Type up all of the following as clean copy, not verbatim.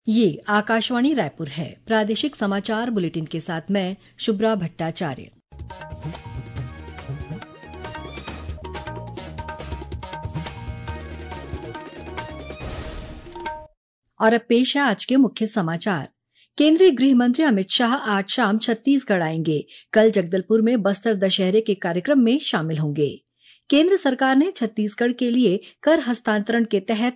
ये आकाशवाणी रायपुर है। प्रादेशिक समाचार बुलेटिन के साथ मैं शुभ्रा भट्टाचार्य। और अब पेश है आज के मुख्य समाचार। केंद्रीय गृह मंत्री अमित शाह आज शाम छत्तीसगढ़ आएंगे। कल जगदलपुर में बस्तर दशहरे के कार्यक्रम में शामिल होंगे। केंद्र सरकार ने छत्तीसगढ़ के लिए कर हस्तांतरण के तहत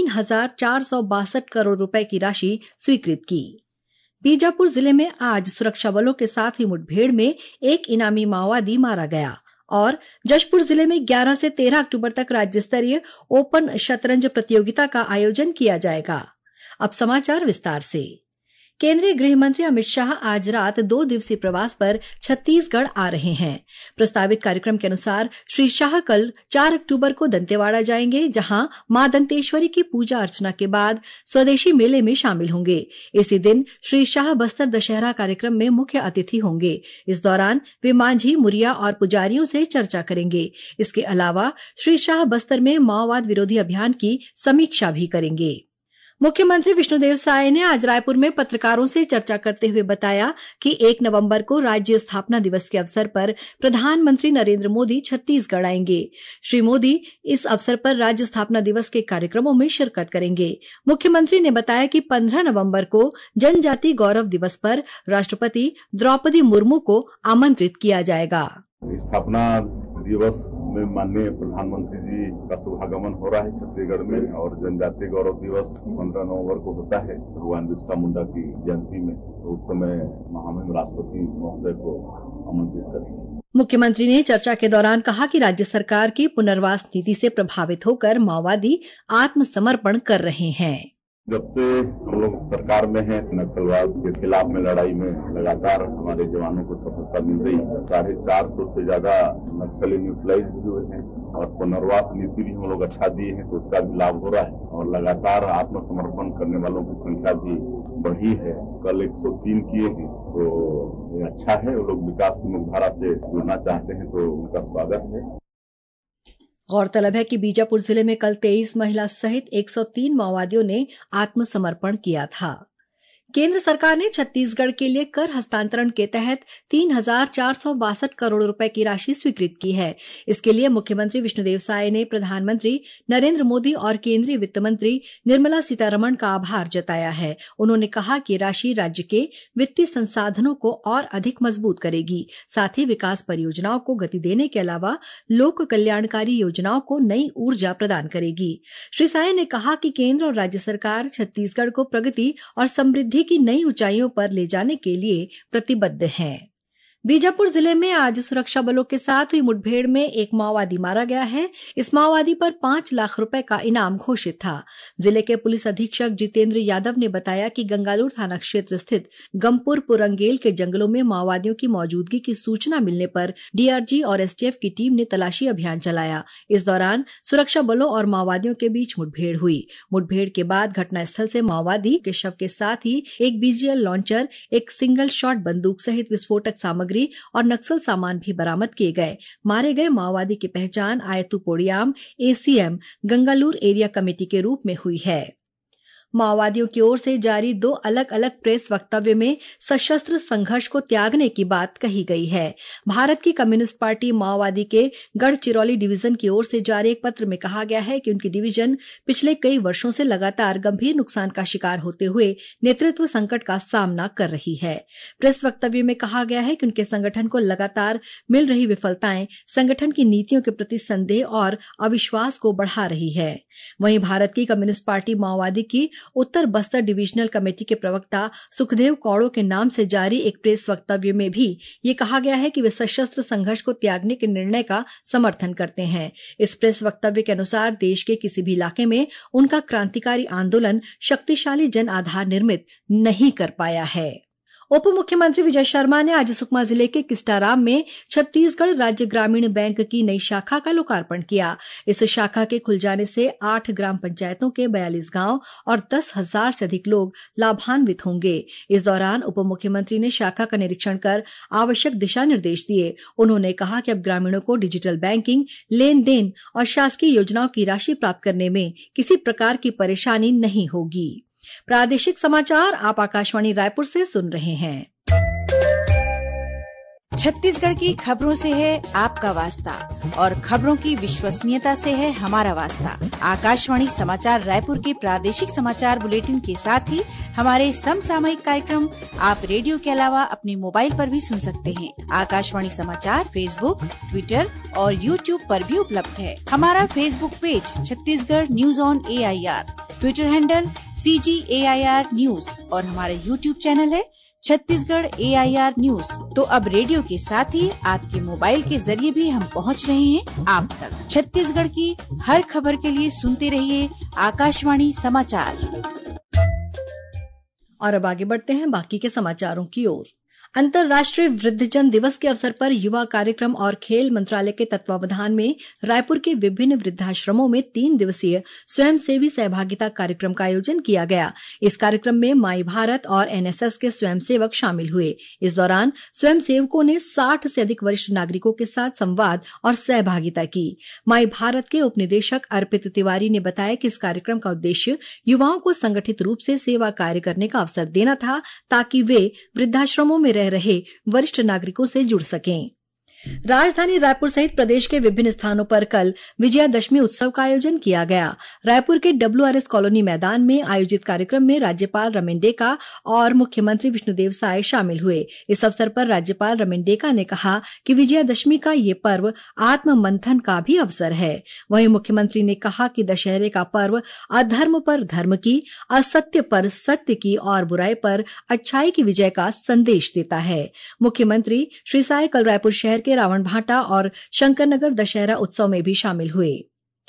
3,462 करोड़ रुपए की राशि स्वीकृत की। बीजापुर जिले में आज सुरक्षा बलों के साथ हुई मुठभेड़ में एक इनामी माओवादी मारा गया। और जशपुर जिले में 11 से 13 अक्टूबर तक राज्य स्तरीय ओपन शतरंज प्रतियोगिता का आयोजन किया जाएगा। अब समाचार विस्तार से। केंद्रीय गृह मंत्री अमित शाह आज रात 2 दिवसीय प्रवास पर छत्तीसगढ़ आ रहे हैं। प्रस्तावित कार्यक्रम के अनुसार श्री शाह कल 4 अक्टूबर को दंतेवाड़ा जाएंगे, जहां मां दंतेश्वरी की पूजा अर्चना के बाद स्वदेशी मेले में शामिल होंगे। इसी दिन श्री शाह बस्तर दशहरा कार्यक्रम में मुख्य अतिथि होंगे। इस दौरान वे मांझी, मुरिया और पुजारियों से चर्चा करेंगे। इसके अलावा श्री शाह बस्तर में माओवाद विरोधी अभियान की समीक्षा भी करेंगे। मुख्यमंत्री विष्णुदेव साय ने आज रायपुर में पत्रकारों से चर्चा करते हुए बताया कि 1 नवंबर को राज्य स्थापना दिवस के अवसर पर प्रधानमंत्री नरेंद्र मोदी छत्तीसगढ़ आएंगे। श्री मोदी इस अवसर पर राज्य स्थापना दिवस के कार्यक्रमों में शिरकत करेंगे। मुख्यमंत्री ने बताया कि 15 नवंबर को जनजाति गौरव दिवस पर राष्ट्रपति द्रौपदी मुर्मू को आमंत्रित किया जाएगा। स्थापना दिवस में माननीय प्रधानमंत्री जी का शुभागमन हो रहा है छत्तीसगढ़ में, और जनजातीय गौरव दिवस 15 नवंबर को होता है भगवान बिरसा मुंडा की जयंती में। तो उस समय महामहिम राष्ट्रपति महोदय को आमंत्रित करेंगे। मुख्यमंत्री ने चर्चा के दौरान कहा कि राज्य सरकार की पुनर्वास नीति से प्रभावित होकर माओवादी आत्मसमर्पण कर रहे हैं। जब से हम लोग सरकार में हैं, नक्सलवाद के खिलाफ में लड़ाई में लगातार हमारे जवानों को सफलता मिल रही है। 450 से ज्यादा नक्सली न्यूट्रलाइज भी हुए हैं और पुनर्वास नीति भी हम लोग अच्छा दिए हैं, तो उसका भी लाभ हो रहा है। और लगातार आत्मसमर्पण करने वालों की संख्या भी बढ़ी है। कल 103 किए हैं, तो ये अच्छा है। वो लोग विकास की मुख्यधारा से जुड़ना चाहते हैं, तो उनका स्वागत है। गौरतलब है कि बीजापुर जिले में कल 23 महिला सहित 103 माओवादियों ने आत्मसमर्पण किया था। केंद्र सरकार ने छत्तीसगढ़ के लिए कर हस्तांतरण के तहत 3,462 करोड़ रुपए की राशि स्वीकृत की है। इसके लिए मुख्यमंत्री विष्णुदेव साय ने प्रधानमंत्री नरेंद्र मोदी और केंद्रीय वित्त मंत्री निर्मला सीतारमण का आभार जताया है। उन्होंने कहा कि राशि राज्य के वित्तीय संसाधनों को और अधिक मजबूत करेगी, साथ ही विकास परियोजनाओं को गति देने के अलावा लोक कल्याणकारी योजनाओं को नई ऊर्जा प्रदान करेगी। श्री साय ने कहा कि केंद्र और राज्य सरकार छत्तीसगढ़ को प्रगति और समृद्धि की नई ऊंचाइयों पर ले जाने के लिए प्रतिबद्ध हैं। बीजापुर जिले में आज सुरक्षा बलों के साथ हुई मुठभेड़ में एक माओवादी मारा गया है। इस माओवादी पर 5 लाख रुपए का इनाम घोषित था। जिले के पुलिस अधीक्षक जितेंद्र यादव ने बताया कि गंगालूर थाना क्षेत्र स्थित गमपुर पुरंगेल के जंगलों में माओवादियों की मौजूदगी की सूचना मिलने पर डीआरजी और एसटीएफ की टीम ने तलाशी अभियान चलाया। इस दौरान सुरक्षा बलों और माओवादियों के बीच मुठभेड़ हुई। मुठभेड़ के बाद घटनास्थल से माओवादी के शव के साथ ही एक बीजीएल लॉन्चर, एक सिंगल शॉट बंदूक सहित विस्फोटक सामग्री और नक्सल सामान भी बरामद किए गए। मारे गए माओवादी की पहचान Aytu Podiyam ACM Gangalur area committee के रूप में हुई है। माओवादियों की ओर से जारी 2 अलग अलग प्रेस वक्तव्य में सशस्त्र संघर्ष को त्यागने की बात कही गई है। भारत की कम्युनिस्ट पार्टी माओवादी के गढ़चिरौली डिवीजन की ओर से जारी एक पत्र में कहा गया है कि उनकी डिवीजन पिछले कई वर्षों से लगातार गंभीर नुकसान का शिकार होते हुए नेतृत्व संकट का सामना कर रही है। प्रेस वक्तव्य में कहा गया है कि उनके संगठन को लगातार मिल रही विफलताएं संगठन की नीतियों के प्रति संदेह और अविश्वास को बढ़ा रही है। वहीं भारत की कम्युनिस्ट पार्टी माओवादी की उत्तर बस्तर डिविजनल कमेटी के प्रवक्ता सुखदेव कौड़ो के नाम से जारी एक प्रेस वक्तव्य में भी ये कहा गया है कि वे सशस्त्र संघर्ष को त्यागने के निर्णय का समर्थन करते हैं। इस प्रेस वक्तव्य के अनुसार देश के किसी भी इलाके में उनका क्रांतिकारी आंदोलन शक्तिशाली जन आधार निर्मित नहीं कर पाया है। उप मुख्यमंत्री विजय शर्मा ने आज सुकमा जिले के किस्टाराम में छत्तीसगढ़ राज्य ग्रामीण बैंक की नई शाखा का लोकार्पण किया। इस शाखा के खुल जाने से 8 ग्राम पंचायतों के 42 गांव और 10,000 से अधिक लोग लाभान्वित होंगे। इस दौरान उप मुख्यमंत्री ने शाखा का निरीक्षण कर आवश्यक दिशा निर्देश दिए। उन्होंने कहा कि अब ग्रामीणों को डिजिटल बैंकिंग, लेन देन और शासकीय योजनाओं की राशि प्राप्त करने में किसी प्रकार की परेशानी नहीं होगी। प्रादेशिक समाचार आप आकाशवाणी रायपुर से सुन रहे हैं। छत्तीसगढ़ की खबरों से है आपका वास्ता और खबरों की विश्वसनीयता से है हमारा वास्ता। आकाशवाणी समाचार रायपुर के प्रादेशिक समाचार बुलेटिन के साथ ही हमारे समसामयिक कार्यक्रम आप रेडियो के अलावा अपने मोबाइल पर भी सुन सकते हैं। आकाशवाणी समाचार फेसबुक, ट्विटर और यूट्यूब पर भी उपलब्ध है। हमारा Facebook page Chhattisgarh news on AIR, Twitter handle CGAIR news और हमारा यूट्यूब चैनल है छत्तीसगढ़ AIR न्यूज। तो अब रेडियो के साथ ही आपके मोबाइल के जरिए भी हम पहुंच रहे हैं आप तक। छत्तीसगढ़ की हर खबर के लिए सुनते रहिए आकाशवाणी समाचार। और अब आगे बढ़ते हैं बाकी के समाचारों की ओर। अंतर्राष्ट्रीय वृद्धजन दिवस के अवसर पर युवा कार्यक्रम और खेल मंत्रालय के तत्वावधान में रायपुर के विभिन्न वृद्धाश्रमों में 3 दिवसीय स्वयंसेवी सहभागिता कार्यक्रम का आयोजन किया गया। इस कार्यक्रम में माई भारत और NSS के स्वयंसेवक शामिल हुए। इस दौरान स्वयंसेवकों ने 60 से अधिक वरिष्ठ नागरिकों के साथ संवाद और सहभागिता की। माई भारत के उपनिदेशक अर्पित तिवारी ने बताया कि इस कार्यक्रम का उद्देश्य युवाओं को संगठित रूप से सेवा कार्य करने का अवसर देना था, ताकि वे वृद्धाश्रमों में रह रहे वरिष्ठ नागरिकों से जुड़ सकें। राजधानी रायपुर सहित प्रदेश के विभिन्न स्थानों पर कल विजयादशमी उत्सव का आयोजन किया गया। रायपुर के WRS कॉलोनी मैदान में आयोजित कार्यक्रम में राज्यपाल रमेन डेका और मुख्यमंत्री विष्णुदेव साय शामिल हुए। इस अवसर पर राज्यपाल रमेन डेका ने कहा कि विजयादशमी का ये पर्व आत्म मंथन का भी अवसर है। वहीं मुख्यमंत्री ने कहा कि दशहरे का पर्व अधर्म पर धर्म की, असत्य पर सत्य की और बुराई पर अच्छाई की विजय का संदेश देता है। मुख्यमंत्री श्री साय कल रायपुर शहर के रावण भाटा और शंकरनगर दशहरा उत्सव में भी शामिल हुए।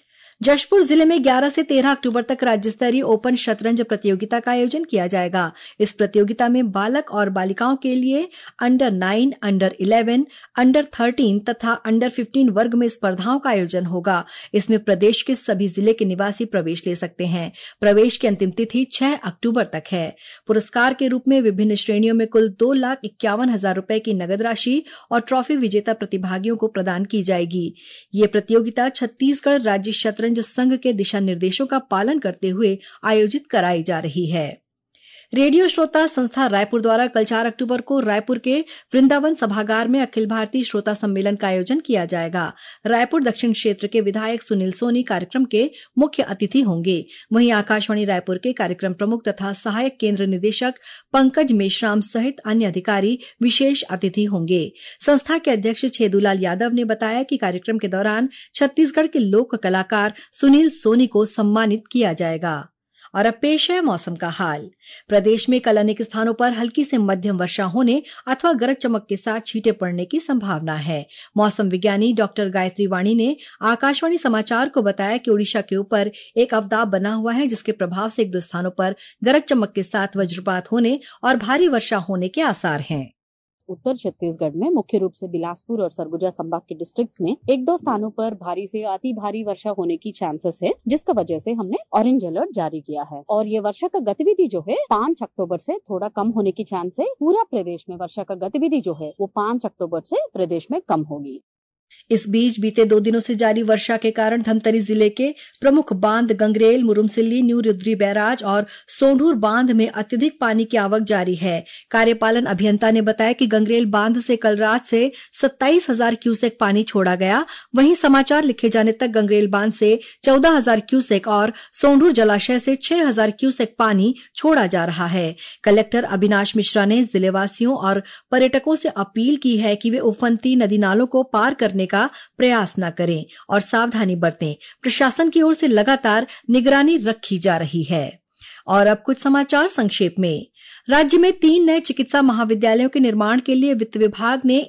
जशपुर जिले में 11 से 13 अक्टूबर तक राज्य स्तरीय ओपन शतरंज प्रतियोगिता का आयोजन किया जाएगा। इस प्रतियोगिता में बालक और बालिकाओं के लिए अंडर 9, अंडर 11, अंडर 13 तथा अंडर 15 वर्ग में स्पर्धाओं का आयोजन होगा। इसमें प्रदेश के सभी जिले के निवासी प्रवेश ले सकते हैं। प्रवेश की अंतिम तिथि 6 अक्टूबर तक है। पुरस्कार के रूप में विभिन्न श्रेणियों में कुल 2,51,000 रुपए की नगद राशि और ट्रॉफी विजेता प्रतिभागियों को प्रदान की जाएगी। ये प्रतियोगिता छत्तीसगढ़ राज्य शतरंज संघ के दिशा निर्देशों का पालन करते हुए आयोजित कराई जा रही है। रेडियो श्रोता संस्था रायपुर द्वारा कल 4 अक्टूबर को रायपुर के वृंदावन सभागार में अखिल भारतीय श्रोता सम्मेलन का आयोजन किया जाएगा। रायपुर दक्षिण क्षेत्र के विधायक सुनील सोनी कार्यक्रम के मुख्य अतिथि होंगे। वहीं आकाशवाणी रायपुर के कार्यक्रम प्रमुख तथा सहायक केंद्र निदेशक पंकज मेश्राम सहित अन्य अधिकारी विशेष अतिथि होंगे। संस्था के अध्यक्ष छेदूलाल यादव ने बताया कि कार्यक्रम के दौरान छत्तीसगढ़ के लोक कलाकार सुनील सोनी को सम्मानित किया जाएगा। और अब पेश है मौसम का हाल। प्रदेश में कल अनेक स्थानों पर हल्की से मध्यम वर्षा होने अथवा गरज चमक के साथ छींटे पड़ने की संभावना है। मौसम विज्ञानी डॉक्टर गायत्री वाणी ने आकाशवाणी समाचार को बताया कि ओडिशा के ऊपर एक अवदाब बना हुआ है, जिसके प्रभाव से 1-2 स्थानों पर गरज चमक के साथ वज्रपात होने और भारी वर्षा होने के आसार हैं। उत्तर छत्तीसगढ़ में मुख्य रूप से बिलासपुर और सरगुजा संभाग के डिस्ट्रिक्ट्स में 1-2 स्थानों पर भारी से अति भारी वर्षा होने की चांसेस है, जिसका वजह से हमने ऑरेंज अलर्ट जारी किया है। और ये वर्षा का गतिविधि जो है 5 अक्टूबर से थोड़ा कम होने की चांस है। पूरा प्रदेश में वर्षा का गतिविधि जो है वो 5 अक्टूबर से प्रदेश में कम होगी। इस बीच बीते 2 दिनों से जारी वर्षा के कारण धमतरी जिले के प्रमुख बांध गंगरेल, मुरुमसिल्ली, न्यू रुद्री बैराज और सोंढूर बांध में अत्यधिक पानी की आवक जारी है। कार्यपालन अभियंता ने बताया कि गंगरेल बांध से कल रात से 27,000 क्यूसेक पानी छोड़ा गया। वहीं समाचार लिखे जाने तक गंगरेल बांध से 14,000 क्यूसेक और सोंढूर जलाशय से 6,000 क्यूसेक पानी छोड़ा जा रहा है। कलेक्टर अविनाश मिश्रा ने जिलेवासियों और पर्यटकों से अपील की है कि वे उफनती नदी नालों को पार करने का प्रयास न करें और सावधानी बरतें। प्रशासन की ओर से लगातार निगरानी रखी जा रही है। और अब कुछ समाचार संक्षेप में। राज्य में 3 नए चिकित्सा महाविद्यालयों के निर्माण के लिए वित्त विभाग ने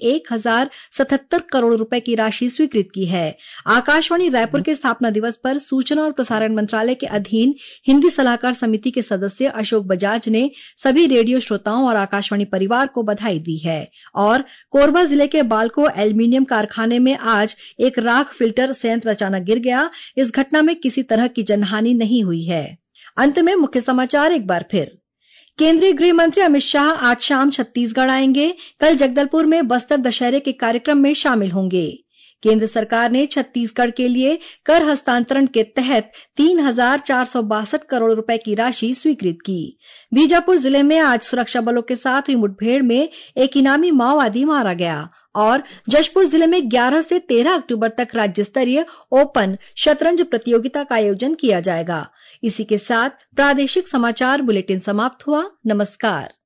1,077 करोड़ रुपए की राशि स्वीकृत की है। आकाशवाणी रायपुर के स्थापना दिवस पर सूचना और प्रसारण मंत्रालय के अधीन हिंदी सलाहकार समिति के सदस्य अशोक बजाज ने सभी रेडियो श्रोताओं और आकाशवाणी परिवार को बधाई दी है। और कोरबा जिले के बालको एल्यूमीनियम कारखाने में आज एक राख फिल्टर संयंत्र अचानक गिर गया। इस घटना में किसी तरह की जनहानि नहीं हुई है। अंत में मुख्य समाचार एक बार फिर। केंद्रीय गृह मंत्री अमित शाह आज शाम छत्तीसगढ़ आएंगे। कल जगदलपुर में बस्तर दशहरे के कार्यक्रम में शामिल होंगे। केंद्र सरकार ने छत्तीसगढ़ के लिए कर हस्तांतरण के तहत 3,462 करोड़ रुपए की राशि स्वीकृत की। बीजापुर जिले में आज सुरक्षा बलों के साथ हुई मुठभेड़ में एक इनामी माओवादी मारा गया और जशपुर जिले में 11 से 13 अक्टूबर तक राज्य स्तरीय ओपन शतरंज प्रतियोगिता का आयोजन किया जाएगा। इसी के साथ प्रादेशिक समाचार बुलेटिन समाप्त हुआ। नमस्कार।